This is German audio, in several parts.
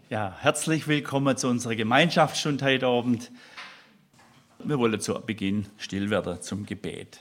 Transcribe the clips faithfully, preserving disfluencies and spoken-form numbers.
Ja, herzlich willkommen zu unserer Gemeinschaftsstunde heute Abend. Wir wollen zu Beginn still werden zum Gebet.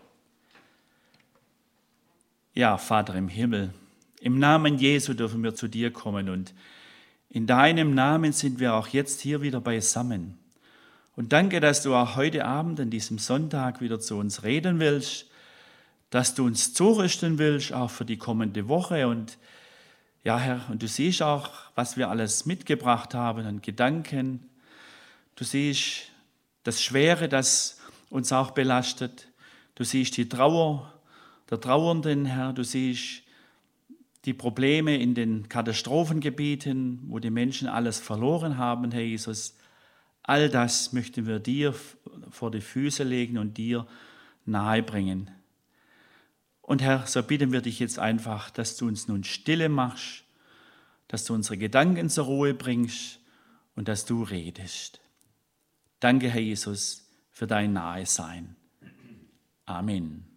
Ja, Vater im Himmel, im Namen Jesu dürfen wir zu dir kommen und in deinem Namen sind wir auch jetzt hier wieder beisammen. Und danke, dass du auch heute Abend an diesem Sonntag wieder zu uns reden willst, dass du uns zurüsten willst, auch für die kommende Woche. Und ja, Herr, und du siehst auch, was wir alles mitgebracht haben an Gedanken. Du siehst das Schwere, das uns auch belastet. Du siehst die Trauer der Trauernden, Herr. Du siehst die Probleme in den Katastrophengebieten, wo die Menschen alles verloren haben, Herr Jesus. All das möchten wir dir vor die Füße legen und dir nahebringen. Und Herr, so bitten wir dich jetzt einfach, dass du uns nun Stille machst, dass du unsere Gedanken zur Ruhe bringst und dass du redest. Danke, Herr Jesus, für dein Nahesein. Amen.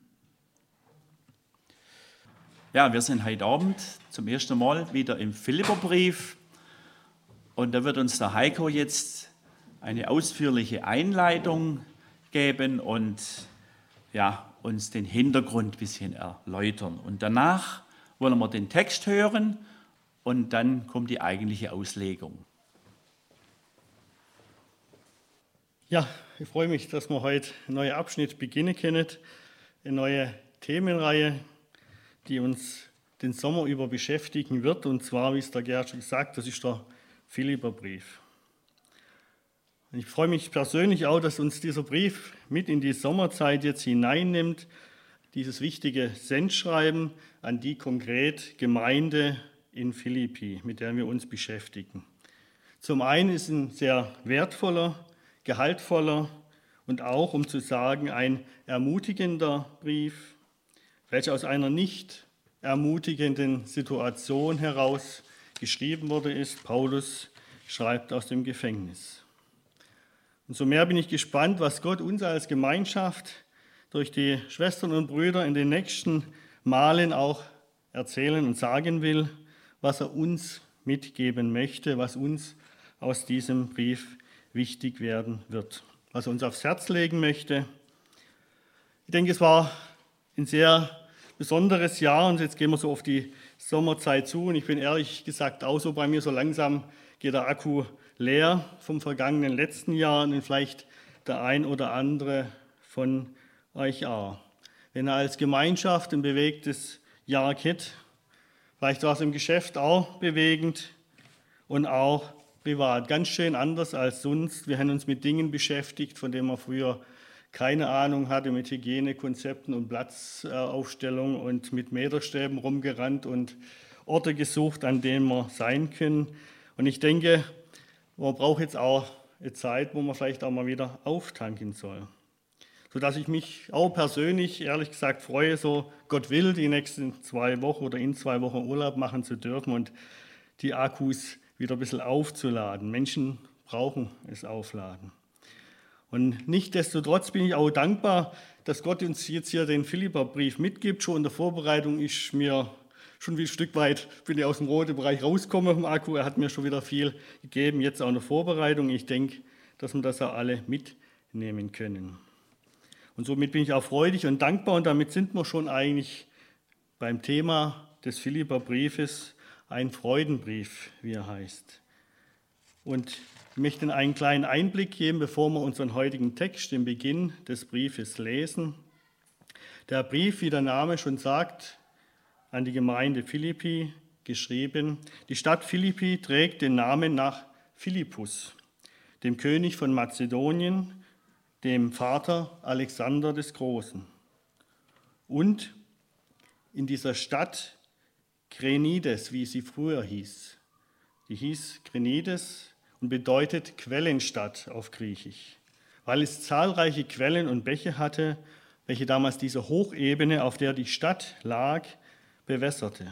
Ja, wir sind heute Abend zum ersten Mal wieder im Philipperbrief und da wird uns der Heiko jetzt eine ausführliche Einleitung geben und ja, uns den Hintergrund ein bisschen erläutern. Und danach wollen wir den Text hören und dann kommt die eigentliche Auslegung. Ja, ich freue mich, dass wir heute einen neuen Abschnitt beginnen können, eine neue Themenreihe, die uns den Sommer über beschäftigen wird. Und zwar, wie es der Gerhard schon gesagt hat, das ist der Philipperbrief. Und ich freue mich persönlich auch, dass uns dieser Brief mit in die Sommerzeit jetzt hineinnimmt, dieses wichtige Sendschreiben an die konkret Gemeinde in Philippi, mit der wir uns beschäftigen. Zum einen ist es ein sehr wertvoller, gehaltvoller und auch, um zu sagen, ein ermutigender Brief, welcher aus einer nicht ermutigenden Situation heraus geschrieben worden ist. Paulus schreibt aus dem Gefängnis. Und so mehr bin ich gespannt, was Gott uns als Gemeinschaft durch die Schwestern und Brüder in den nächsten Malen auch erzählen und sagen will, was er uns mitgeben möchte, was uns aus diesem Brief wichtig werden wird, was er uns aufs Herz legen möchte. Ich denke, es war ein sehr besonderes Jahr und jetzt gehen wir so auf die Sommerzeit zu und ich bin ehrlich gesagt auch so bei mir, so langsam geht der Akku leer vom vergangenen letzten Jahr und vielleicht der ein oder andere von euch auch. Wenn er als Gemeinschaft ein bewegtes Jahr kennt, vielleicht war es im Geschäft auch bewegend und auch privat. Ganz schön anders als sonst. Wir haben uns mit Dingen beschäftigt, von denen man früher keine Ahnung hatte, mit Hygienekonzepten und Platzaufstellung und mit Meterstäben rumgerannt und Orte gesucht, an denen wir sein können. Und ich denke, man braucht jetzt auch eine Zeit, wo man vielleicht auch mal wieder auftanken soll. Sodass ich mich auch persönlich, ehrlich gesagt, freue, so Gott will, die nächsten zwei Wochen oder in zwei Wochen Urlaub machen zu dürfen und die Akkus wieder ein bisschen aufzuladen. Menschen brauchen es aufladen. Und nichtsdestotrotz bin ich auch dankbar, dass Gott uns jetzt hier den Philipperbrief mitgibt. Schon in der Vorbereitung ist mir schon ein Stück weit, bin ich aus dem roten Bereich rausgekommen vom Akku. Er hat mir schon wieder viel gegeben, jetzt auch in der Vorbereitung. Ich denke, dass wir das auch alle mitnehmen können. Und somit bin ich auch freudig und dankbar. Und damit sind wir schon eigentlich beim Thema des Philipperbriefes, ein Freudenbrief, wie er heißt. Und ich möchte einen kleinen Einblick geben, bevor wir unseren heutigen Text, den Beginn des Briefes, lesen. Der Brief, wie der Name schon sagt, an die Gemeinde Philippi geschrieben. Die Stadt Philippi trägt den Namen nach Philippus, dem König von Mazedonien, dem Vater Alexander des Großen. Und in dieser Stadt Krenides, wie sie früher hieß. Die hieß Krenides und bedeutet Quellenstadt auf Griechisch, weil es zahlreiche Quellen und Bäche hatte, welche damals diese Hochebene, auf der die Stadt lag, bewässerte.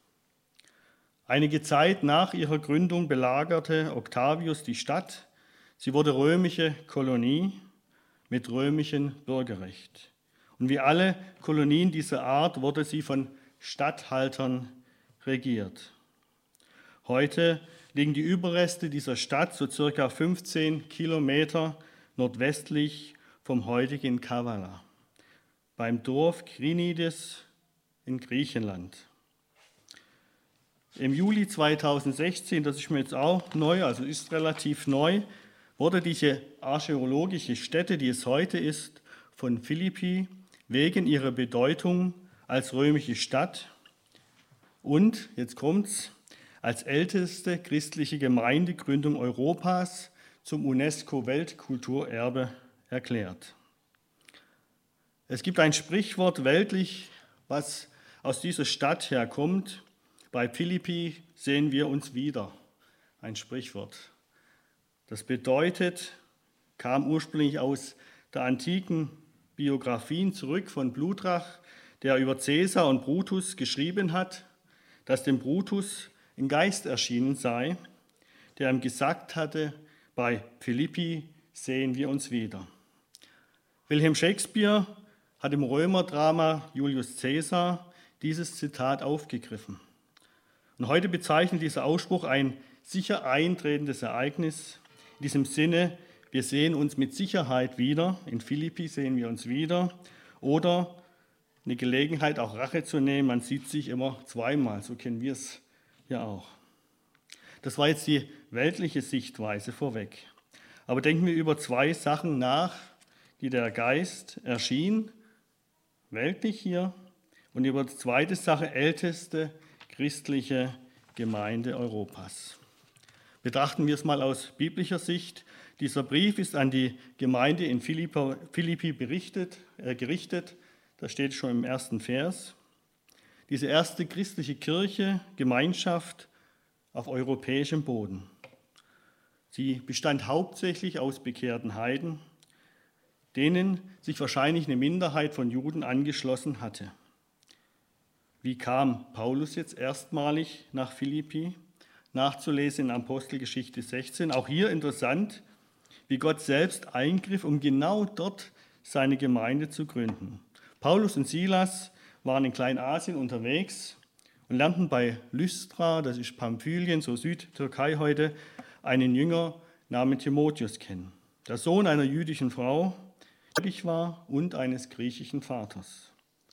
Einige Zeit nach ihrer Gründung belagerte Octavius die Stadt. Sie wurde römische Kolonie mit römischem Bürgerrecht. Und wie alle Kolonien dieser Art wurde sie von Statthaltern regiert. Heute liegen die Überreste dieser Stadt so circa fünfzehn Kilometer nordwestlich vom heutigen Kavala, beim Dorf Krinides in Griechenland. Im Juli zweitausendsechzehn, das ist mir jetzt auch neu, also ist relativ neu, wurde diese archäologische Stätte, die es heute ist, von Philippi wegen ihrer Bedeutung als römische Stadt und, jetzt kommt's, als älteste christliche Gemeindegründung Europas zum UNESCO-Weltkulturerbe erklärt. Es gibt ein Sprichwort weltlich, was aus dieser Stadt herkommt. Bei Philippi sehen wir uns wieder. Ein Sprichwort. Das bedeutet, kam ursprünglich aus der antiken Biografien zurück von Plutarch, der über Caesar und Brutus geschrieben hat, dass dem Brutus ein Geist erschienen sei, der ihm gesagt hatte, bei Philippi sehen wir uns wieder. Wilhelm Shakespeare hat im Römerdrama Julius Caesar dieses Zitat aufgegriffen. Und heute bezeichnet dieser Ausspruch ein sicher eintretendes Ereignis. In diesem Sinne, wir sehen uns mit Sicherheit wieder, in Philippi sehen wir uns wieder, oder eine Gelegenheit, auch Rache zu nehmen, man sieht sich immer zweimal, so kennen wir es ja auch. Das war jetzt die weltliche Sichtweise vorweg. Aber denken wir über zwei Sachen nach, die der Geist erschien, weltlich hier, und über die zweite Sache, älteste christliche Gemeinde Europas. Betrachten wir es mal aus biblischer Sicht. Dieser Brief ist an die Gemeinde in Philippi, Philippi berichtet, äh, gerichtet. Das steht schon im ersten Vers. Diese erste christliche Kirche, Gemeinschaft auf europäischem Boden. Sie bestand hauptsächlich aus bekehrten Heiden, denen sich wahrscheinlich eine Minderheit von Juden angeschlossen hatte. Wie kam Paulus jetzt erstmalig nach Philippi? Nachzulesen in Apostelgeschichte sechzehn. Auch hier interessant, wie Gott selbst eingriff, um genau dort seine Gemeinde zu gründen. Paulus und Silas waren in Kleinasien unterwegs und lernten bei Lystra, das ist Pamphylien, so Südtürkei heute, einen Jünger namens Timotheus kennen. Der Sohn einer jüdischen Frau, die war, und eines griechischen Vaters.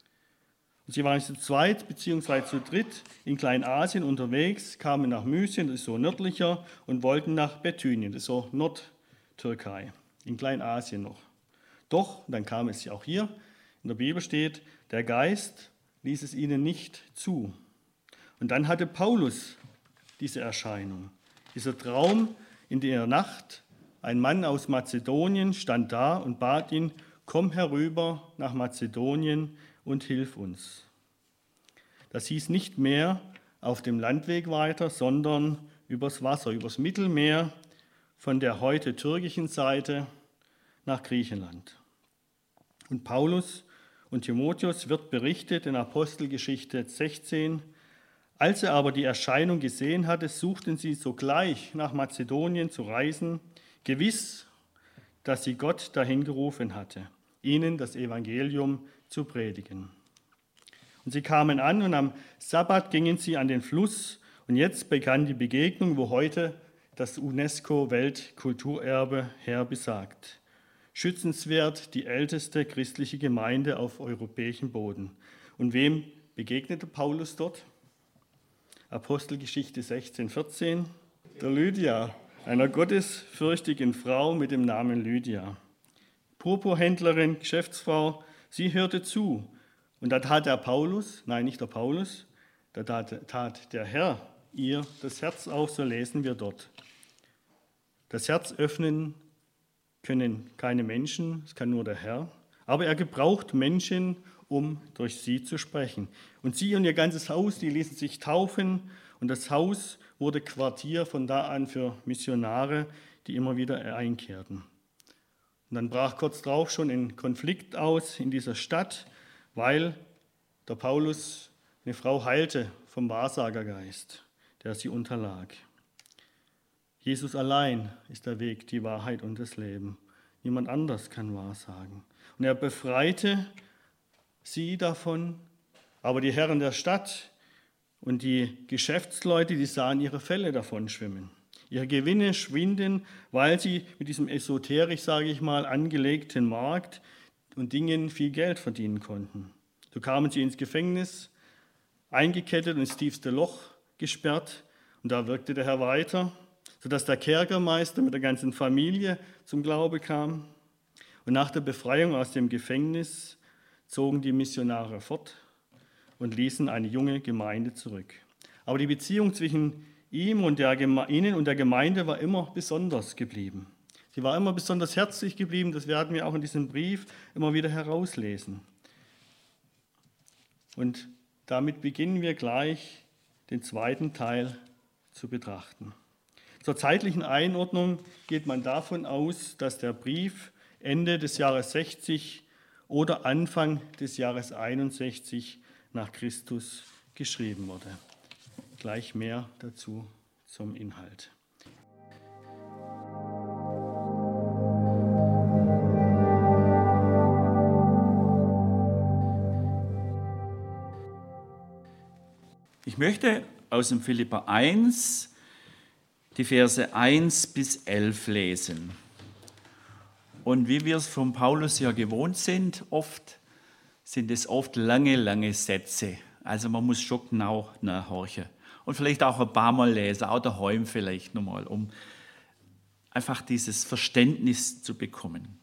Sie waren zu zweit bzw. zu dritt in Kleinasien unterwegs, kamen nach Mysien, das ist so nördlicher, und wollten nach Bethynien, das ist so Nordtürkei, in Kleinasien noch. Doch, dann kam es ja auch hier, in der Bibel steht, der Geist ließ es ihnen nicht zu. Und dann hatte Paulus diese Erscheinung, dieser Traum in der Nacht. Ein Mann aus Mazedonien stand da und bat ihn, komm herüber nach Mazedonien und hilf uns. Das hieß nicht mehr auf dem Landweg weiter, sondern übers Wasser, übers Mittelmeer, von der heute türkischen Seite nach Griechenland. Und Paulus und Timotheus wird berichtet in Apostelgeschichte sechzehn. Als er aber die Erscheinung gesehen hatte, suchten sie sogleich nach Mazedonien zu reisen, gewiss, dass sie Gott dahin gerufen hatte, ihnen das Evangelium zu predigen. Und sie kamen an und am Sabbat gingen sie an den Fluss und jetzt begann die Begegnung, wo heute das UNESCO-Weltkulturerbe her besagt. Schützenswert die älteste christliche Gemeinde auf europäischem Boden. Und wem begegnete Paulus dort? Apostelgeschichte sechzehn, vierzehn. Der Lydia, einer gottesfürchtigen Frau mit dem Namen Lydia. Purpurhändlerin, Geschäftsfrau, sie hörte zu. Und da tat der Paulus, nein, nicht der Paulus, da tat, tat der Herr ihr das Herz auf, so lesen wir dort. Das Herz öffnen können keine Menschen, es kann nur der Herr. Aber er gebraucht Menschen, um durch sie zu sprechen. Und sie und ihr ganzes Haus, die ließen sich taufen. Und das Haus wurde Quartier von da an für Missionare, die immer wieder einkehrten. Und dann brach kurz darauf schon ein Konflikt aus in dieser Stadt, weil der Paulus eine Frau heilte vom Wahrsagergeist, der sie unterlag. Jesus allein ist der Weg, die Wahrheit und das Leben. Niemand anders kann wahrsagen. Und er befreite sie davon, aber die Herren der Stadt Und die Geschäftsleute, die sahen ihre Fälle davon schwimmen. Ihre Gewinne schwinden, weil sie mit diesem esoterisch, sage ich mal, angelegten Markt und Dingen viel Geld verdienen konnten. So kamen sie ins Gefängnis, eingekettet und ins tiefste Loch gesperrt. Und da wirkte der Herr weiter, sodass der Kerkermeister mit der ganzen Familie zum Glaube kam. Und nach der Befreiung aus dem Gefängnis zogen die Missionare fort und ließen eine junge Gemeinde zurück. Aber die Beziehung zwischen ihm und der, ihnen und der Gemeinde war immer besonders geblieben. Sie war immer besonders herzlich geblieben, das werden wir auch in diesem Brief immer wieder herauslesen. Und damit beginnen wir gleich den zweiten Teil zu betrachten. Zur zeitlichen Einordnung geht man davon aus, dass der Brief Ende des Jahres sechzig oder Anfang des Jahres einundsechzig nach Christus geschrieben wurde. Gleich mehr dazu zum Inhalt. Ich möchte aus dem Philipper eins die Verse eins bis elf lesen. Und wie wir es von Paulus ja gewohnt sind, oft sind es oft lange, lange Sätze. Also man muss schon genau nachhorchen. Und vielleicht auch ein paar Mal lesen, auch daheim vielleicht nochmal, um einfach dieses Verständnis zu bekommen.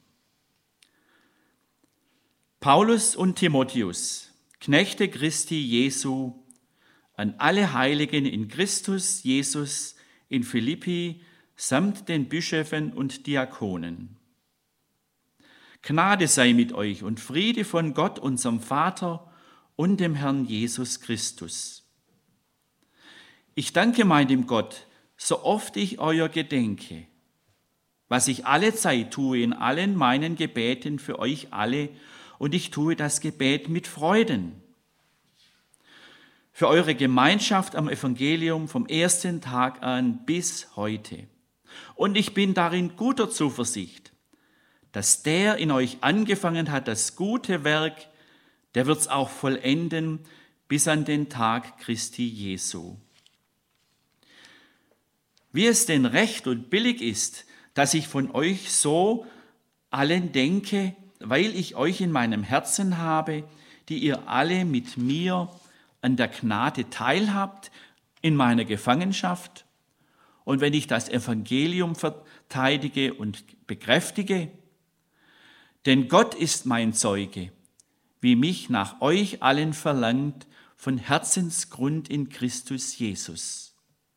Paulus und Timotheus, Knechte Christi Jesu, an alle Heiligen in Christus Jesus in Philippi samt den Bischöfen und Diakonen. Gnade sei mit euch und Friede von Gott, unserem Vater und dem Herrn Jesus Christus. Ich danke meinem Gott, so oft ich euer gedenke, was ich alle Zeit tue in allen meinen Gebeten für euch alle, und ich tue das Gebet mit Freuden. Für eure Gemeinschaft am Evangelium vom ersten Tag an bis heute. Und ich bin darin guter Zuversicht, dass der in euch angefangen hat, das gute Werk, der wird es auch vollenden bis an den Tag Christi Jesu. Wie es denn recht und billig ist, dass ich von euch so allen denke, weil ich euch in meinem Herzen habe, die ihr alle mit mir an der Gnade teilhabt in meiner Gefangenschaft, und wenn ich das Evangelium verteidige und bekräftige, denn Gott ist mein Zeuge, wie mich nach euch allen verlangt, von Herzensgrund in Christus Jesus.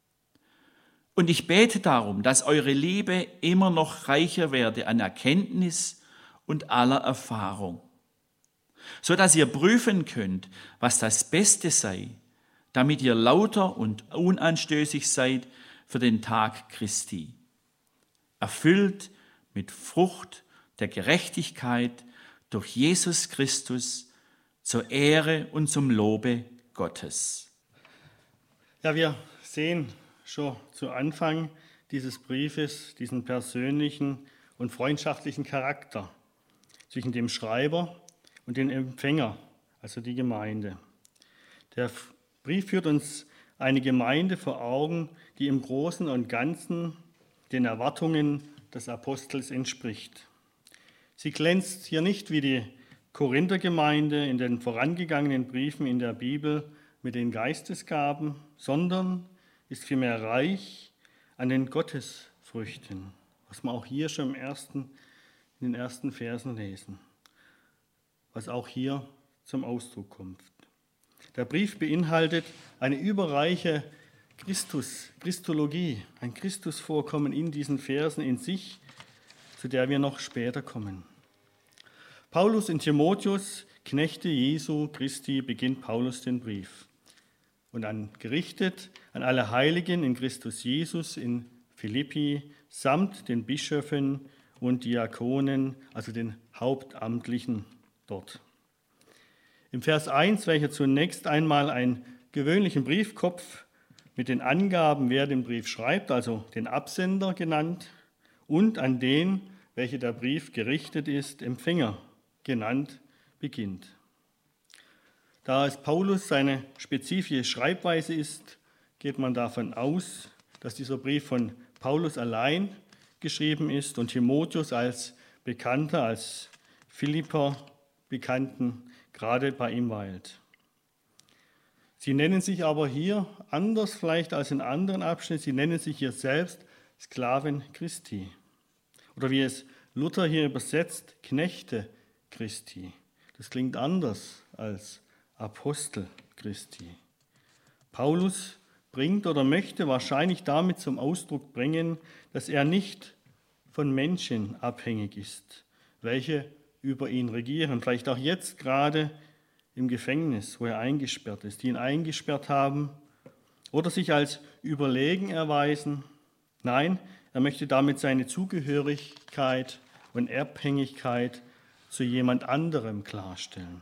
Und ich bete darum, dass eure Liebe immer noch reicher werde an Erkenntnis und aller Erfahrung, so dass ihr prüfen könnt, was das Beste sei, damit ihr lauter und unanstößig seid für den Tag Christi, erfüllt mit Frucht der Gerechtigkeit durch Jesus Christus zur Ehre und zum Lobe Gottes. Ja, wir sehen schon zu Anfang dieses Briefes diesen persönlichen und freundschaftlichen Charakter zwischen dem Schreiber und dem Empfänger, also die Gemeinde. Der Brief führt uns eine Gemeinde vor Augen, die im Großen und Ganzen den Erwartungen des Apostels entspricht. Sie glänzt hier nicht wie die Korinthergemeinde in den vorangegangenen Briefen in der Bibel mit den Geistesgaben, sondern ist vielmehr reich an den Gottesfrüchten, was wir auch hier schon im ersten, in den ersten Versen lesen, was auch hier zum Ausdruck kommt. Der Brief beinhaltet eine überreiche Christus, Christologie, ein Christusvorkommen in diesen Versen in sich, zu der wir noch später kommen. Paulus und Timotheus, Knechte Jesu Christi, beginnt Paulus den Brief. Und dann gerichtet an alle Heiligen in Christus Jesus in Philippi samt den Bischöfen und Diakonen, also den Hauptamtlichen dort. Im Vers eins, welcher zunächst einmal einen gewöhnlichen Briefkopf mit den Angaben, wer den Brief schreibt, also den Absender genannt, und an den, welcher der Brief gerichtet ist, Empfänger genannt, beginnt. Da es Paulus seine spezifische Schreibweise ist, geht man davon aus, dass dieser Brief von Paulus allein geschrieben ist und Timotheus als Bekannter, als Philipper Bekannten gerade bei ihm weilt. Sie nennen sich aber hier anders vielleicht als in anderen Abschnitten, sie nennen sich hier selbst Sklaven Christi. Oder wie es Luther hier übersetzt, Knechte Christi. Das klingt anders als Apostel Christi. Paulus bringt oder möchte wahrscheinlich damit zum Ausdruck bringen, dass er nicht von Menschen abhängig ist, welche über ihn regieren, vielleicht auch jetzt gerade im Gefängnis, wo er eingesperrt ist, die ihn eingesperrt haben oder sich als überlegen erweisen. Nein, er möchte damit seine Zugehörigkeit und Abhängigkeit zu jemand anderem klarstellen.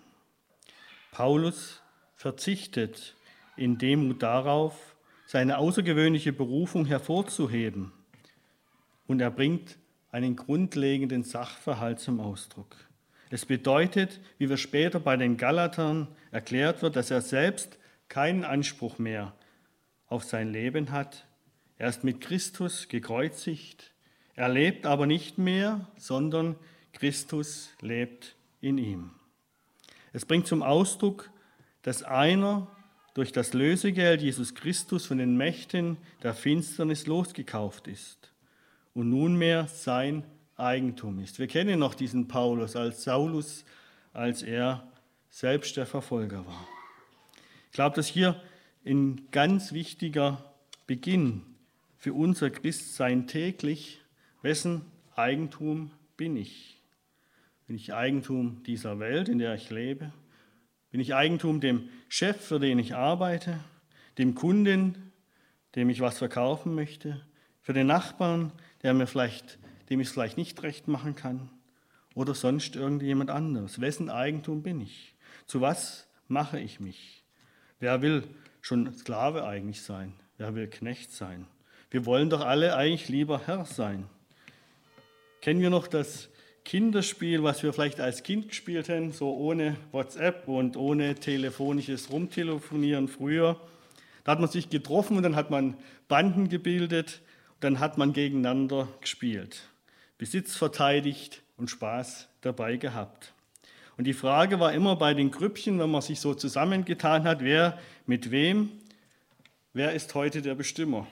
Paulus verzichtet in Demut darauf, seine außergewöhnliche Berufung hervorzuheben, und er bringt einen grundlegenden Sachverhalt zum Ausdruck. Es bedeutet, wie wir später bei den Galatern erklärt wird, dass er selbst keinen Anspruch mehr auf sein Leben hat. Er ist mit Christus gekreuzigt. Er lebt aber nicht mehr, sondern Christus lebt in ihm. Es bringt zum Ausdruck, dass einer durch das Lösegeld Jesus Christus von den Mächten der Finsternis losgekauft ist und nunmehr sein Eigentum ist. Wir kennen noch diesen Paulus als Saulus, als er selbst der Verfolger war. Ich glaube, dass hier ein ganz wichtiger Beginn für unser Christsein täglich, wessen Eigentum bin ich? Bin ich Eigentum dieser Welt, in der ich lebe? Bin ich Eigentum dem Chef, für den ich arbeite? Dem Kunden, dem ich was verkaufen möchte? Für den Nachbarn, der mir vielleicht dem ich es vielleicht nicht recht machen kann, oder sonst irgendjemand anderes. Wessen Eigentum bin ich? Zu was mache ich mich? Wer will schon Sklave eigentlich sein? Wer will Knecht sein? Wir wollen doch alle eigentlich lieber Herr sein. Kennen wir noch das Kinderspiel, was wir vielleicht als Kind gespielt haben, so ohne WhatsApp und ohne telefonisches Rumtelefonieren früher? Da hat man sich getroffen und dann hat man Banden gebildet und dann hat man gegeneinander gespielt. Besitz verteidigt und Spaß dabei gehabt. Und die Frage war immer bei den Grüppchen, wenn man sich so zusammengetan hat, wer mit wem, wer ist heute der Bestimmer?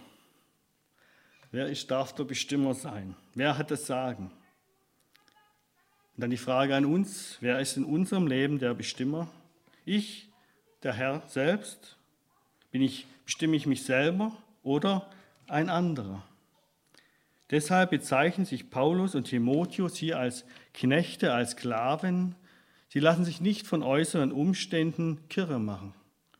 Wer ist, darf der Bestimmer sein? Wer hat das Sagen? Und dann die Frage an uns, wer ist in unserem Leben der Bestimmer? Ich, der Herr selbst? Bin ich, bestimme ich mich selber oder ein anderer? Deshalb bezeichnen sich Paulus und Timotheus hier als Knechte, als Sklaven. Sie lassen sich nicht von äußeren Umständen kirre machen.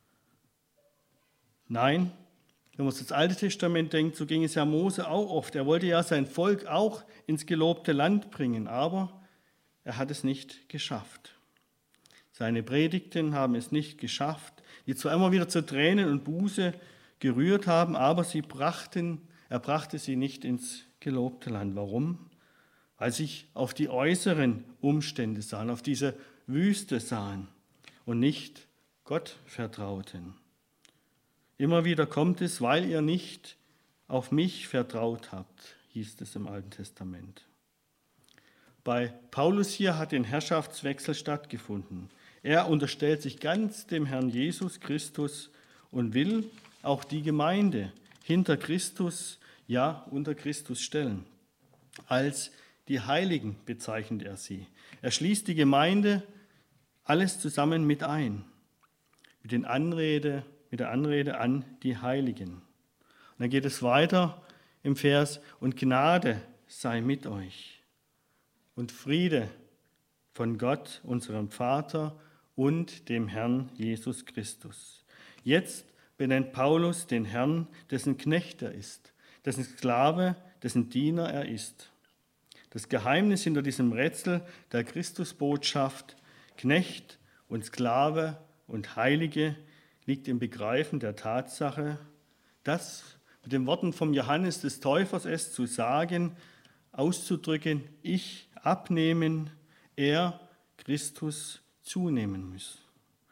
Nein, wenn man das Alte Testament denkt, so ging es ja Mose auch oft. Er wollte ja sein Volk auch ins gelobte Land bringen, aber er hat es nicht geschafft. Seine Predigten haben es nicht geschafft, die zwar immer wieder zu Tränen und Buße gerührt haben, aber sie brachten, er brachte sie nicht ins gelobte Land. Warum? Weil sie sich auf die äußeren Umstände sahen, auf diese Wüste sahen und nicht Gott vertrauten. Immer wieder kommt es, weil ihr nicht auf mich vertraut habt, hieß es im Alten Testament. Bei Paulus hier hat ein Herrschaftswechsel stattgefunden. Er unterstellt sich ganz dem Herrn Jesus Christus und will auch die Gemeinde hinter Christus, ja unter Christus stellen. Als die Heiligen bezeichnet er sie. Er schließt die Gemeinde alles zusammen mit ein, mit, den Anrede, mit der Anrede an die Heiligen. Und dann geht es weiter im Vers, und Gnade sei mit euch und Friede von Gott, unserem Vater und dem Herrn Jesus Christus. Jetzt benennt Paulus den Herrn, dessen Knecht er ist, dessen Sklave, dessen Diener er ist. Das Geheimnis hinter diesem Rätsel der Christusbotschaft, Knecht und Sklave und Heilige, liegt im Begreifen der Tatsache, dass mit den Worten vom Johannes des Täufers es zu sagen, auszudrücken, ich abnehmen, er, Christus, zunehmen muss.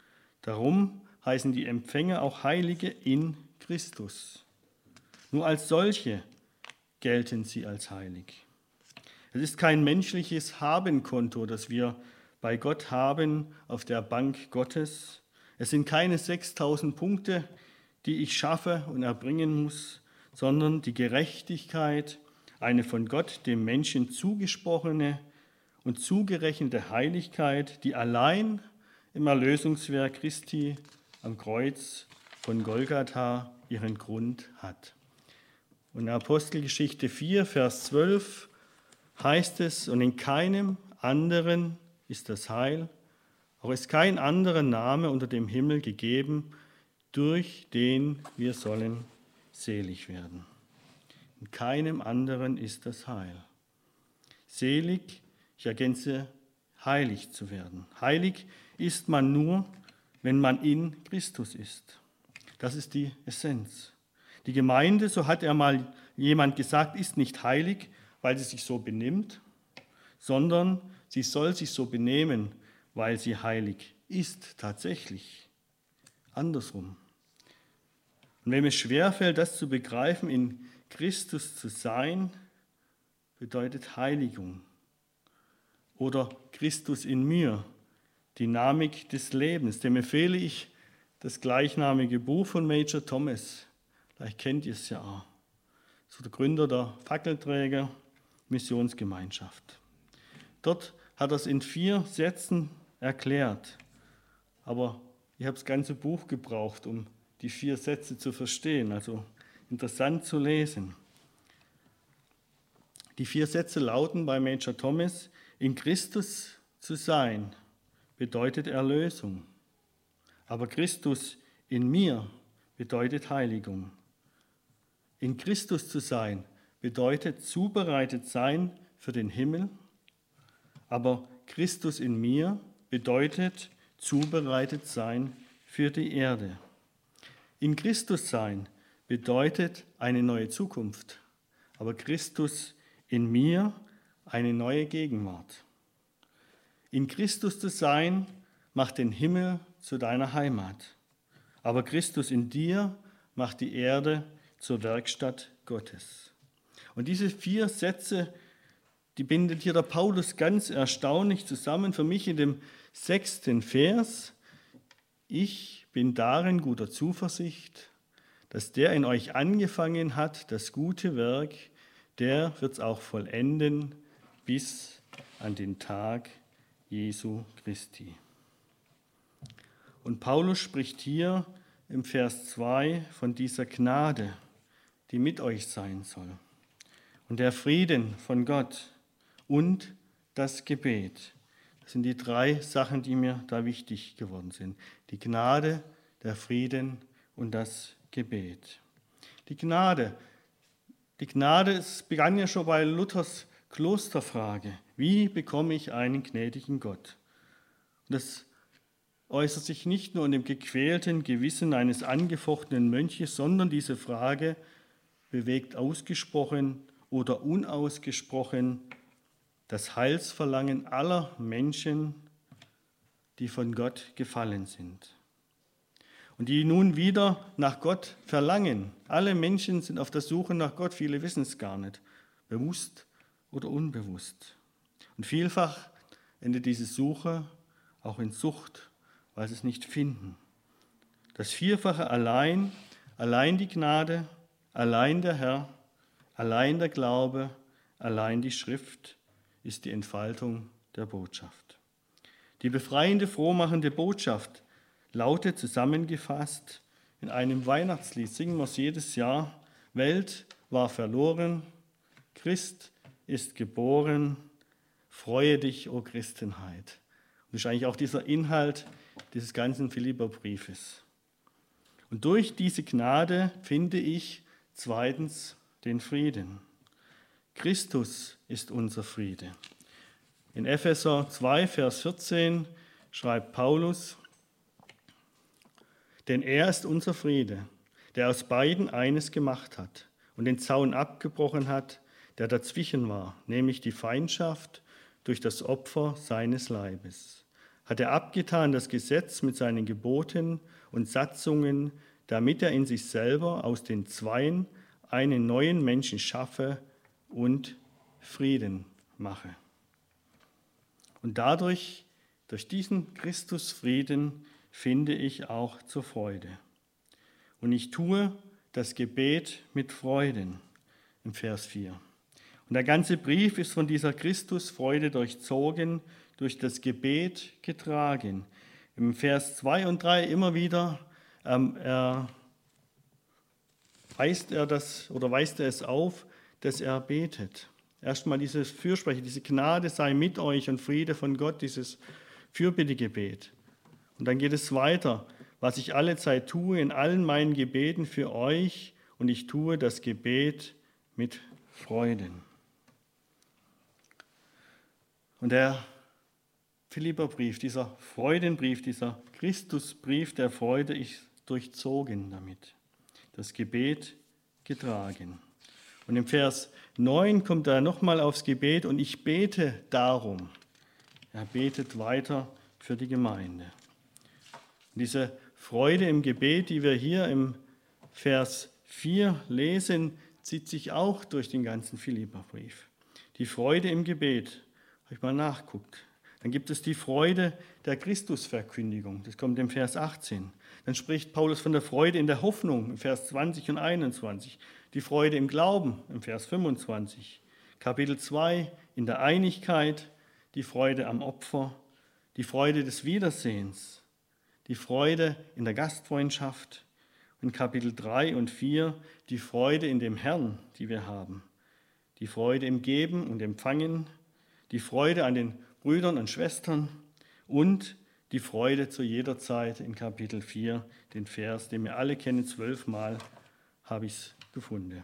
Darum heißen die Empfänger auch Heilige in Christus. Nur als solche gelten sie als heilig. Es ist kein menschliches Habenkonto, das wir bei Gott haben auf der Bank Gottes. Es sind keine sechstausend Punkte, die ich schaffe und erbringen muss, sondern die Gerechtigkeit, eine von Gott dem Menschen zugesprochene und zugerechnete Heiligkeit, die allein im Erlösungswerk Christi am Kreuz von Golgatha ihren Grund hat. Und in Apostelgeschichte vier, Vers zwölf heißt es, und in keinem anderen ist das Heil, auch ist kein anderer Name unter dem Himmel gegeben, durch den wir sollen selig werden. In keinem anderen ist das Heil. Selig, ich ergänze, heilig zu werden. Heilig ist man nur, wenn man in Christus ist. Das ist die Essenz. Die Gemeinde, so hat er mal jemand gesagt, ist nicht heilig, weil sie sich so benimmt, sondern sie soll sich so benehmen, weil sie heilig ist, tatsächlich. Andersrum. Und wenn mir schwerfällt, das zu begreifen, in Christus zu sein, bedeutet Heiligung. Oder Christus in mir, Dynamik des Lebens. Dem empfehle ich das gleichnamige Buch von Major Thomas. Vielleicht kennt ihr es ja auch. So der Gründer der Fackelträger Missionsgemeinschaft. Dort hat er es in vier Sätzen erklärt. Aber ich habe das ganze Buch gebraucht, um die vier Sätze zu verstehen. Also interessant zu lesen. Die vier Sätze lauten bei Major Thomas: In Christus zu sein bedeutet Erlösung, aber Christus in mir bedeutet Heiligung. In Christus zu sein bedeutet zubereitet sein für den Himmel, aber Christus in mir bedeutet zubereitet sein für die Erde. In Christus sein bedeutet eine neue Zukunft, aber Christus in mir eine neue Gegenwart. In Christus zu sein macht den Himmel zu deiner Heimat, aber Christus in dir macht die Erde zur Werkstatt Gottes. Und diese vier Sätze, die bindet hier der Paulus ganz erstaunlich zusammen. Für mich in dem sechsten Vers: Ich bin darin guter Zuversicht, dass der in euch angefangen hat, das gute Werk, der wird es auch vollenden bis an den Tag Jesu Christi. Und Paulus spricht hier im Vers zwei von dieser Gnade, die mit euch sein soll. Und der Frieden von Gott und das Gebet. Das sind die drei Sachen, die mir da wichtig geworden sind. Die Gnade, der Frieden und das Gebet. Die Gnade. Die Gnade, es begann ja schon bei Luthers Klosterfrage. Wie bekomme ich einen gnädigen Gott? Und das äußert sich nicht nur in dem gequälten Gewissen eines angefochtenen Mönches, sondern diese Frage bewegt ausgesprochen oder unausgesprochen das Heilsverlangen aller Menschen, die von Gott gefallen sind und die nun wieder nach Gott verlangen. Alle Menschen sind auf der Suche nach Gott, viele wissen es gar nicht, bewusst oder unbewusst. Und vielfach endet diese Suche auch in Sucht, weil sie es nicht finden. Das Vierfache allein, allein die Gnade, allein der Herr, allein der Glaube, allein die Schrift ist die Entfaltung der Botschaft. Die befreiende, frohmachende Botschaft lautet zusammengefasst in einem Weihnachtslied, singen wir es jedes Jahr: Welt war verloren, Christ ist geboren, freue dich, o Christenheit. Und das ist eigentlich auch dieser Inhalt dieses ganzen Philipperbriefes. Und durch diese Gnade finde ich zweitens den Frieden. Christus ist unser Friede. In Epheser zwei, Vers vierzehn schreibt Paulus: Denn er ist unser Friede, der aus beiden eines gemacht hat und den Zaun abgebrochen hat, der dazwischen war, nämlich die Feindschaft durch das Opfer seines Leibes. hat er abgetan das Gesetz mit seinen Geboten und Satzungen, damit er in sich selber aus den Zweien einen neuen Menschen schaffe und Frieden mache. Und dadurch, durch diesen Christusfrieden, finde ich auch zur Freude. Und ich tue das Gebet mit Freuden im Vers vier. Und der ganze Brief ist von dieser Christusfreude durchzogen, durch das Gebet getragen. Im Vers zwei und drei immer wieder ähm, er weist er das oder weist er es auf, dass er betet. Erstmal dieses Fürsprechen, diese Gnade sei mit euch und Friede von Gott, dieses Fürbittegebet. Und dann geht es weiter, was ich alle Zeit tue, in allen meinen Gebeten für euch, und ich tue das Gebet mit Freuden. Und der Philipperbrief, dieser Freudenbrief, dieser Christusbrief der Freude ist durchzogen damit. Das Gebet getragen. Und im Vers neun kommt er nochmal aufs Gebet und ich bete darum. Er betet weiter für die Gemeinde. Und diese Freude im Gebet, die wir hier im Vers vier lesen, zieht sich auch durch den ganzen Philipperbrief. Die Freude im Gebet, habe ich mal nachguckt. Dann gibt es die Freude der Christusverkündigung, das kommt im Vers achtzehn. Dann spricht Paulus von der Freude in der Hoffnung im Vers zwanzig und einundzwanzig. Die Freude im Glauben im Vers fünfundzwanzig. Kapitel zwei in der Einigkeit, die Freude am Opfer, die Freude des Wiedersehens, die Freude in der Gastfreundschaft und Kapitel drei und vier die Freude in dem Herrn, die wir haben. Die Freude im Geben und Empfangen, die Freude an den Brüdern und Schwestern und die Freude zu jeder Zeit in Kapitel vier, den Vers, den wir alle kennen, zwölfmal habe ich es gefunden.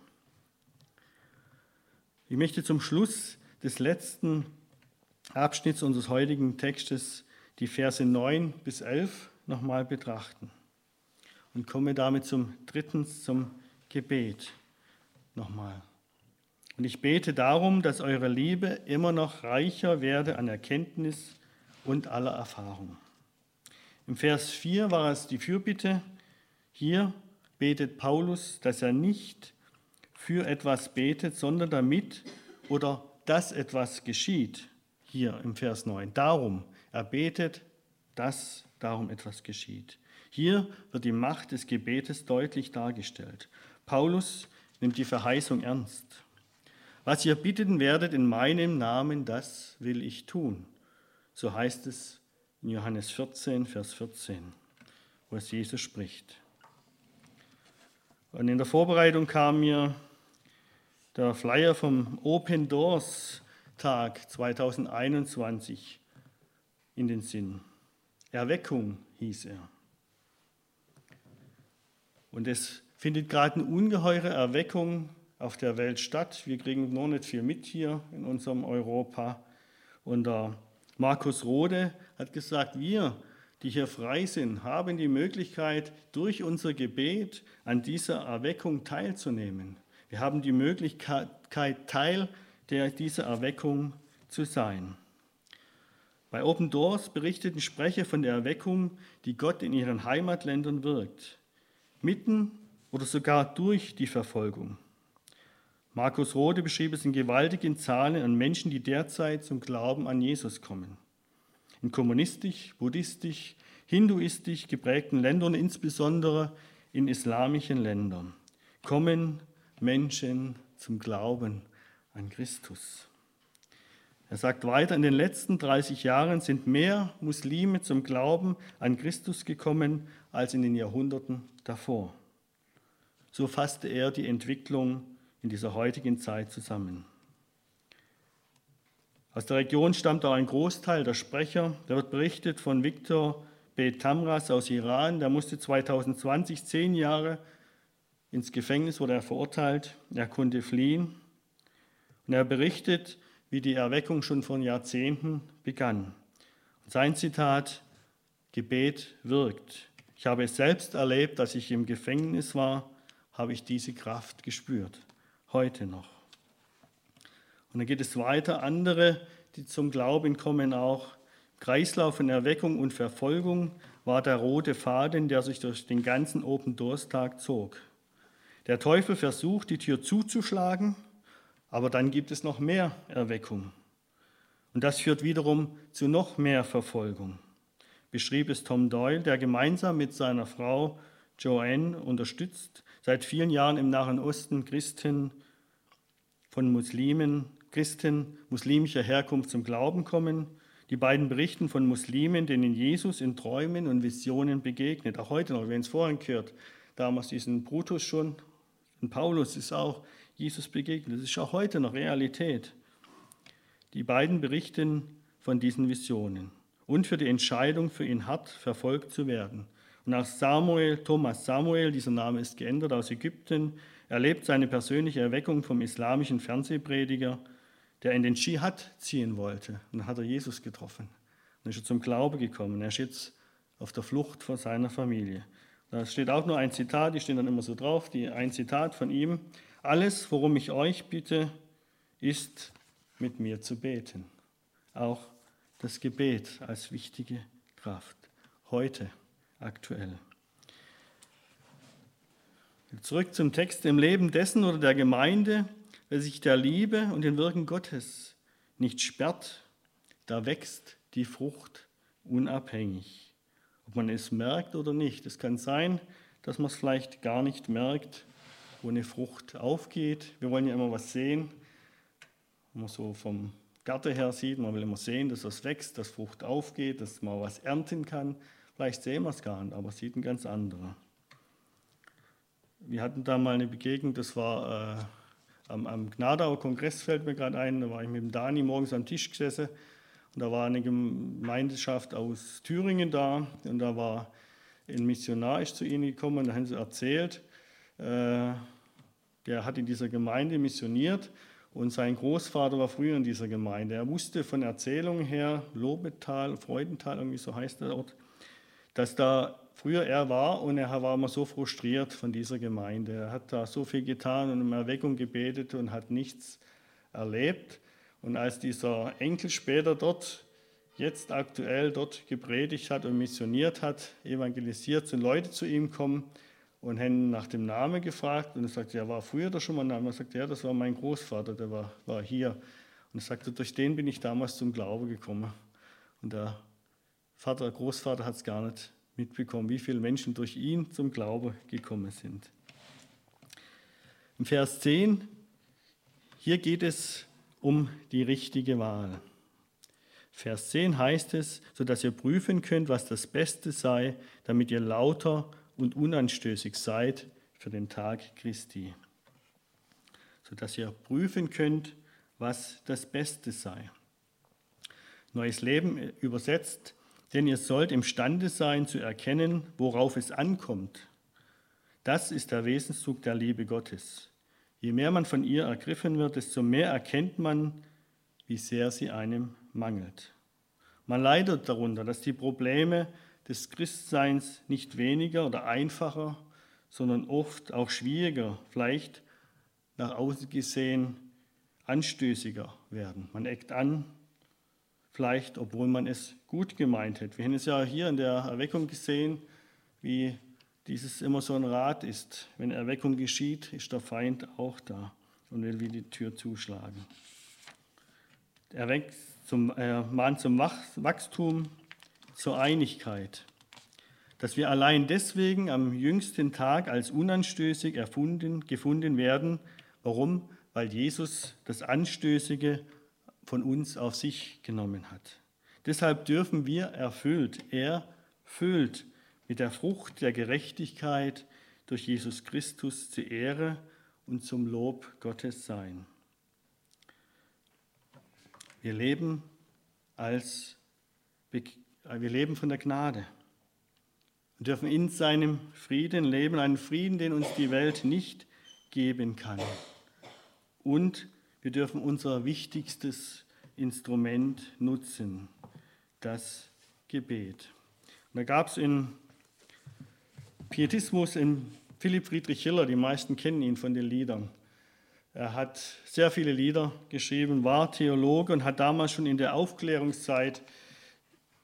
Ich möchte zum Schluss des letzten Abschnitts unseres heutigen Textes die Verse neun bis elf nochmal betrachten und komme damit zum dritten, zum Gebet nochmal. Und ich bete darum, dass eure Liebe immer noch reicher werde an Erkenntnis und aller Erfahrung. Im Vers vier war es die Fürbitte. Hier betet Paulus, dass er nicht für etwas betet, sondern damit oder dass etwas geschieht. Hier im Vers neun. Darum, er betet, dass darum etwas geschieht. Hier wird die Macht des Gebetes deutlich dargestellt. Paulus nimmt die Verheißung ernst. Was ihr bitten werdet in meinem Namen, das will ich tun. So heißt es in Johannes vierzehn, Vers vierzehn, wo es Jesus spricht. Und in der Vorbereitung kam mir der Flyer vom Open Doors Tag zweitausendeinundzwanzig in den Sinn. Erweckung hieß er. Und es findet gerade eine ungeheure Erweckung auf der Welt statt. Wir kriegen noch nicht viel mit hier in unserem Europa. Und der Markus Rode hat gesagt, wir, die hier frei sind, haben die Möglichkeit, durch unser Gebet an dieser Erweckung teilzunehmen. Wir haben die Möglichkeit, Teil der, dieser Erweckung zu sein. Bei Open Doors berichteten Sprecher von der Erweckung, die Gott in ihren Heimatländern wirkt, mitten oder sogar durch die Verfolgung. Markus Rode beschrieb es in gewaltigen Zahlen an Menschen, die derzeit zum Glauben an Jesus kommen. In kommunistisch, buddhistisch, hinduistisch geprägten Ländern, insbesondere in islamischen Ländern, kommen Menschen zum Glauben an Christus. Er sagt weiter, in den letzten dreißig Jahren sind mehr Muslime zum Glauben an Christus gekommen als in den Jahrhunderten davor. So fasste er die Entwicklung in dieser heutigen Zeit zusammen. Aus der Region stammt auch ein Großteil der Sprecher. Da wird berichtet von Viktor B. Tamras aus Iran. Der musste zweitausendzwanzig zehn Jahre ins Gefängnis, wurde er verurteilt. Er konnte fliehen. Und er berichtet, wie die Erweckung schon vor Jahrzehnten begann. Und sein Zitat, Gebet wirkt. Ich habe es selbst erlebt, als ich im Gefängnis war, habe ich diese Kraft gespürt. Heute noch. Und dann geht es weiter. Andere, die zum Glauben kommen, auch im Kreislauf von Erweckung und Verfolgung war der rote Faden, der sich durch den ganzen Open Doors Tag zog. Der Teufel versucht, die Tür zuzuschlagen, aber dann gibt es noch mehr Erweckung. Und das führt wiederum zu noch mehr Verfolgung. Beschrieb es Tom Doyle, der gemeinsam mit seiner Frau Joanne unterstützt, seit vielen Jahren im Nahen Osten Christen von Muslimen, Christen muslimischer Herkunft zum Glauben kommen. Die beiden berichten von Muslimen, denen Jesus in Träumen und Visionen begegnet. Auch heute noch, wenn es vorhin gehört, damals diesen Brutus schon, und Paulus ist auch Jesus begegnet. Das ist auch heute noch Realität. Die beiden berichten von diesen Visionen und für die Entscheidung, für ihn hart verfolgt zu werden. Und auch Samuel, Thomas Samuel, dieser Name ist geändert, aus Ägypten, erlebt seine persönliche Erweckung vom islamischen Fernsehprediger, der in den Dschihad ziehen wollte. Und dann hat er Jesus getroffen. Und ist er zum Glauben gekommen. Er ist jetzt auf der Flucht vor seiner Familie. Da steht auch nur ein Zitat, die stehen dann immer so drauf, die, ein Zitat von ihm. Alles, worum ich euch bitte, ist, mit mir zu beten. Auch das Gebet als wichtige Kraft. Heute, aktuell. Zurück zum Text. Im Leben dessen oder der Gemeinde, wer sich der Liebe und den Wirken Gottes nicht sperrt, da wächst die Frucht unabhängig. Ob man es merkt oder nicht. Es kann sein, dass man es vielleicht gar nicht merkt, wo eine Frucht aufgeht. Wir wollen ja immer was sehen, wenn man so vom Garten her sieht. Man will immer sehen, dass das wächst, dass Frucht aufgeht, dass man was ernten kann. Vielleicht sehen wir es gar nicht, aber es sieht ein ganz anderer. Wir hatten da mal eine Begegnung, das war äh, am, am Gnadauer Kongress, fällt mir gerade ein, da war ich mit dem Dani morgens am Tisch gesessen und da war eine Gemeindeschaft aus Thüringen da und da war ein Missionar ist zu ihnen gekommen und da haben sie erzählt, äh, der hat in dieser Gemeinde missioniert und sein Großvater war früher in dieser Gemeinde. Er wusste von Erzählungen her, Lobetal, Freudental, irgendwie so heißt der Ort, dass da früher er war und er war immer so frustriert von dieser Gemeinde. Er hat da so viel getan und um Erweckung gebetet und hat nichts erlebt. Und als dieser Enkel später dort, jetzt aktuell dort gepredigt hat und missioniert hat, evangelisiert, sind Leute zu ihm kommen und haben nach dem Namen gefragt. Und er sagt, ja, war früher da schon mal ein Name? Er sagt, ja, das war mein Großvater, der war, war hier. Und er sagte, durch den bin ich damals zum Glauben gekommen. Und der Vater, Großvater hat es gar nicht mitbekommen, wie viele Menschen durch ihn zum Glauben gekommen sind. Im Vers zehn, hier geht es um die richtige Wahl. Vers zehn heißt es, sodass ihr prüfen könnt, was das Beste sei, damit ihr lauter und unanstößig seid für den Tag Christi. Sodass ihr prüfen könnt, was das Beste sei. Neues Leben übersetzt, denn ihr sollt imstande sein zu erkennen, worauf es ankommt. Das ist der Wesenszug der Liebe Gottes. Je mehr man von ihr ergriffen wird, desto mehr erkennt man, wie sehr sie einem mangelt. Man leidet darunter, dass die Probleme des Christseins nicht weniger oder einfacher, sondern oft auch schwieriger, vielleicht nach außen gesehen anstößiger werden. Man eckt an, vielleicht obwohl man es gut gemeint hat. Wir haben es ja hier in der Erweckung gesehen, wie dieses immer so ein Rat ist. Wenn Erweckung geschieht, ist der Feind auch da und will wie die Tür zuschlagen. Er wächst zum, er mahnt zum Wachstum, zur Einigkeit, dass wir allein deswegen am jüngsten Tag als unanstößig erfunden, gefunden werden. Warum? Weil Jesus das Anstößige von uns auf sich genommen hat. Deshalb dürfen wir erfüllt, erfüllt mit der Frucht der Gerechtigkeit durch Jesus Christus zur Ehre und zum Lob Gottes sein. Wir leben als wir leben von der Gnade und dürfen in seinem Frieden leben, einen Frieden, den uns die Welt nicht geben kann. Und wir dürfen unser wichtigstes Instrument nutzen, das Gebet. Und da gab es in Pietismus in Philipp Friedrich Hiller, die meisten kennen ihn von den Liedern. Er hat sehr viele Lieder geschrieben, war Theologe und hat damals schon in der Aufklärungszeit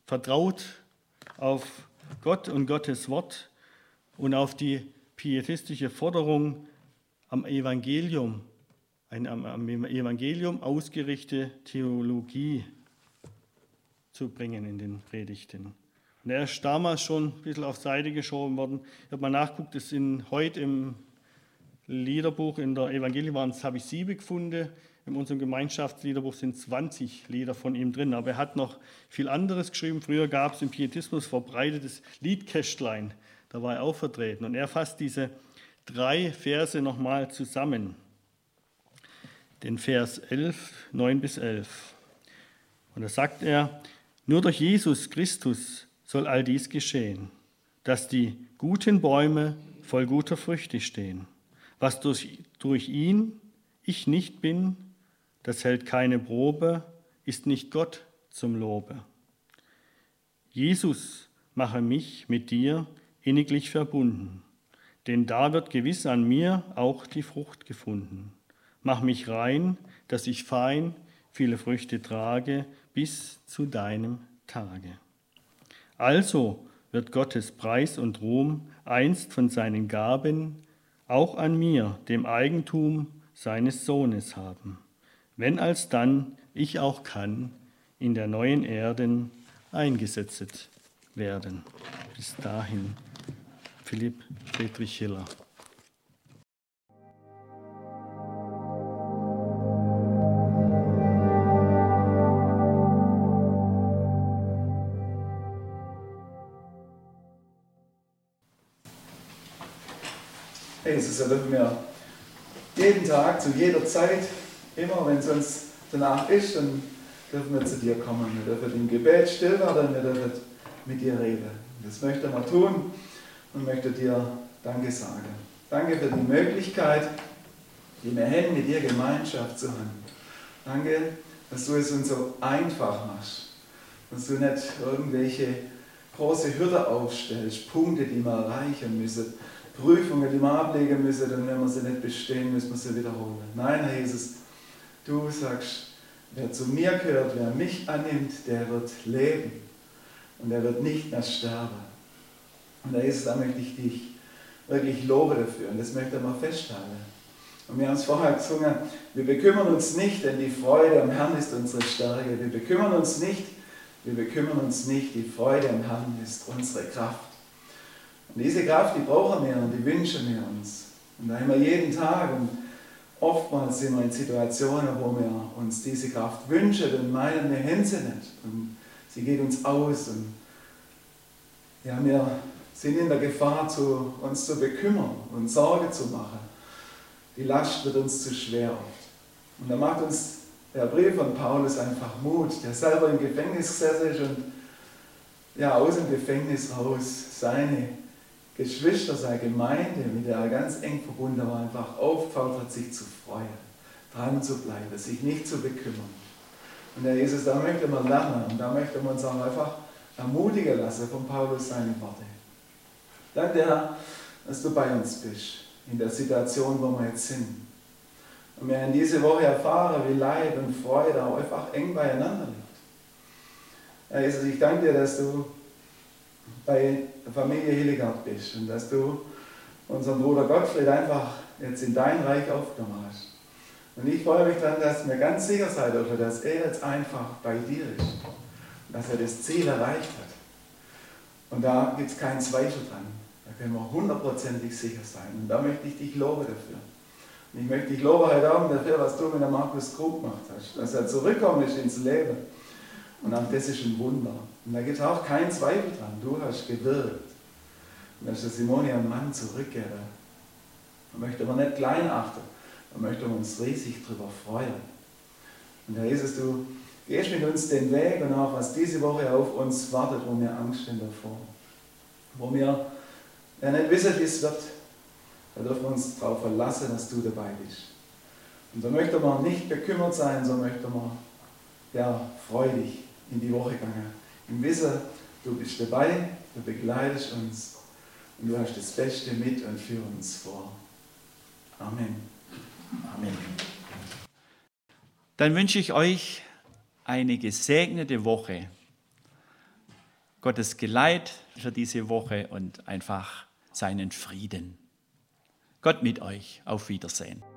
vertraut auf Gott und Gottes Wort und auf die pietistische Forderung am Evangelium, eine am Evangelium ausgerichtete Theologie zu bringen in den Predigten. Und er ist damals schon ein bisschen auf Seite geschoben worden. Ich habe mal nachgeguckt, das sind heute im Liederbuch in der Evangelium waren es, habe ich sieben gefunden. In unserem Gemeinschaftsliederbuch sind zwanzig Lieder von ihm drin. Aber er hat noch viel anderes geschrieben. Früher gab es im Pietismus verbreitetes Liedkästlein. Da war er auch vertreten. Und er fasst diese drei Verse nochmal zusammen. Den Vers elf, neun bis elf. Und da sagt er, nur durch Jesus Christus soll all dies geschehen, dass die guten Bäume voll guter Früchte stehen. Was durch, durch ihn ich nicht bin, das hält keine Probe, ist nicht Gott zum Lobe. Jesus mache mich mit dir inniglich verbunden, denn da wird gewiss an mir auch die Frucht gefunden. Mach mich rein, dass ich fein viele Früchte trage bis zu deinem Tage. Also wird Gottes Preis und Ruhm einst von seinen Gaben auch an mir, dem Eigentum seines Sohnes haben, wenn alsdann ich auch kann in der neuen Erden eingesetzt werden. Bis dahin, Philipp Friedrich Hiller. Jesus, da dürfen wir jeden Tag, zu jeder Zeit, immer wenn es uns danach ist, dann dürfen wir zu dir kommen. Wir dürfen im Gebet still werden, wir dürfen mit dir reden. Das möchte man tun und möchte dir Danke sagen. Danke für die Möglichkeit, die wir haben, mit dir Gemeinschaft zu haben. Danke, dass du es uns so einfach machst, dass du nicht irgendwelche große Hürden aufstellst, Punkte, die wir erreichen müssen, Prüfungen, die wir ablegen müssen, und wenn wir sie nicht bestehen, müssen wir sie wiederholen. Nein, Herr Jesus, du sagst, wer zu mir gehört, wer mich annimmt, der wird leben und er wird nicht mehr sterben. Und Herr Jesus, da möchte ich dich wirklich loben dafür und das möchte man festhalten. Und wir haben es vorher gesungen, wir bekümmern uns nicht, denn die Freude am Herrn ist unsere Stärke. Wir bekümmern uns nicht, wir bekümmern uns nicht, die Freude am Herrn ist unsere Kraft. Und diese Kraft, die brauchen wir und die wünschen wir uns. Und da haben wir jeden Tag und oftmals sind wir in Situationen, wo wir uns diese Kraft wünschen und meinen, wir haben sie nicht. Und sie geht uns aus und ja, wir sind in der Gefahr, zu, uns zu bekümmern und Sorge zu machen. Die Last wird uns zu schwer oft. Und da macht uns der Brief von Paulus einfach Mut, der selber im Gefängnis gesessen ist und ja, aus dem Gefängnis raus seine Geschwister, seine Gemeinde, mit der er ganz eng verbunden war, einfach auffordert, sich zu freuen, dran zu bleiben, sich nicht zu bekümmern. Und der Jesus, da möchte man lernen und da möchte man uns auch einfach ermutigen lassen von Paulus seine Worte. Danke, Herr, dass du bei uns bist, in der Situation, wo wir jetzt sind. Und wir haben diese Woche erfahren, wie Leid und Freude auch einfach eng beieinander liegt. Herr Jesus, ich danke dir, dass du bei der Familie Hilligard bist und dass du unseren Bruder Gottfried einfach jetzt in dein Reich aufgenommen hast. Und ich freue mich dann, dass wir ganz sicher sein dürfen, dass er jetzt einfach bei dir ist und dass er das Ziel erreicht hat. Und da gibt es keinen Zweifel dran. Da können wir hundertprozentig sicher sein. Und da möchte ich dich loben dafür. Und ich möchte dich loben heute Abend dafür, was du mit der Markus Krug gemacht hast. Dass er zurückgekommen ist ins Leben. Und auch das ist ein Wunder. Und da gibt es auch keinen Zweifel dran. Du hast gewirkt. Und dass der Simone einen Mann zurückgeben. Da möchte man nicht klein achten. Da möchte man uns riesig drüber freuen. Und Herr Jesus, du gehst mit uns den Weg und auch was diese Woche auf uns wartet, wo wir Angst haben davor. Wo wir ja nicht wissen, wie es wird. Da dürfen wir uns darauf verlassen, dass du dabei bist. Und so möchte man nicht bekümmert sein, so möchte man ja, freudig in die Woche gehen. Im Wissen, du bist dabei, du begleitest uns und du hast das Beste mit und für uns vor. Amen. Amen. Dann wünsche ich euch eine gesegnete Woche. Gottes Geleit für diese Woche und einfach seinen Frieden. Gott mit euch. Auf Wiedersehen.